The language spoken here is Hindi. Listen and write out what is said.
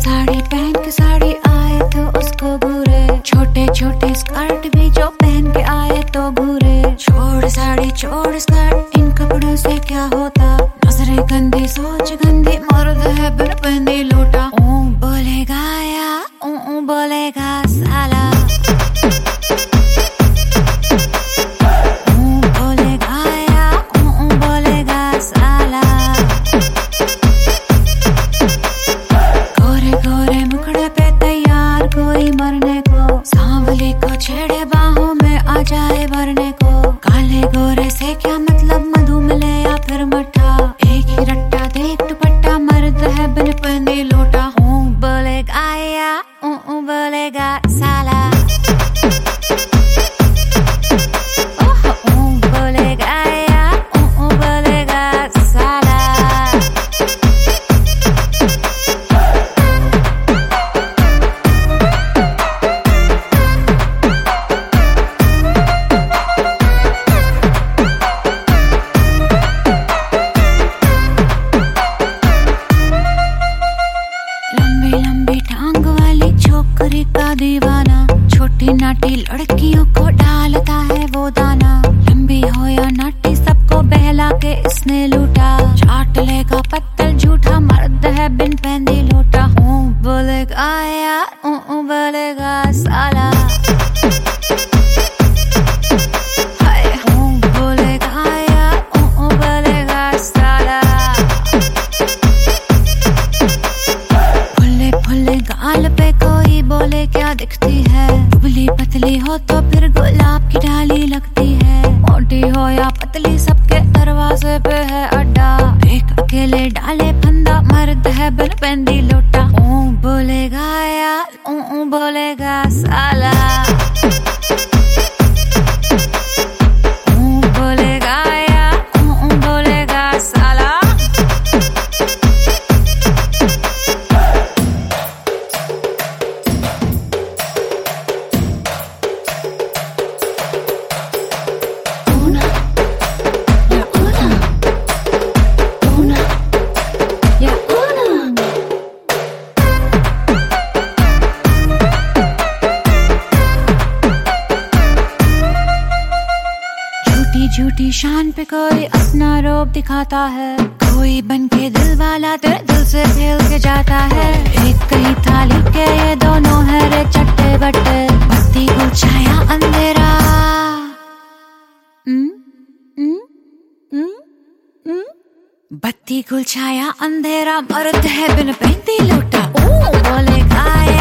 साड़ी पहन के साड़ी आए तो उसको घूरे, छोटे छोटे स्कर्ट भी जो पहन के आए तो घूरे। छोड़ साड़ी छोड़ स्कर्ट, इन कपड़ों से क्या होता, नजरें गंदी सोच गंदी, मर्द है बिन पहने लोटा। बोलेगा या बोलेगा साला, बोलेगा या बोलेगा साला। गोरे गोरे मुखड़े पे तैयार कोई मरने को, सांवली को छेड़े बाहों में आ जाए भरने को। काले गोरे से क्या मतलब, मधु मिले या फिर मठा, एक ही रट्टा देख दुपट्टा, मर्द है बिन पहने लोटा। बोलेगा या बोलेगा साला, बोलेगा या बोलेगा साला। लंबी लंबी टांग वाली छोकरी का दीवाना, छोटी नाटी लड़कियों को डालता है वो दाना। लंबी हो या नाटी सबको बहला के इसने लूटा, चाट लेगा पत्तल झूठा, मर्द है बिन पहने लोटा। बोलेगा या बोलेगा साला, बोलेगा या बोलेगा साला। फुल्ले फुल्ले गाल पे कोई बोले क्या दिखती है, दुबली पतली हो तो फिर गुलाब की डाली लगती है। मोटी हो या पतली सबके दरवाजे पे है अड्डा, एक अकेले डाले फंदा, मर्द है बिन पहने लोटा। बोलेगा या बोलेगा साला, बोलेगा या बोलेगा साला। झूठी शान पे कोई अपना रोब दिखाता है, कोई बन के दिल वाला तेरे दिल से खेल के जाता है। एक कहीं थाली के ये दोनों है रे चट्टे बट्टे, बत्ती को छाया अंधेरा। बत्ती को छाया अंधेरा, मर्द है बिन पहने लोटा। बोलेगा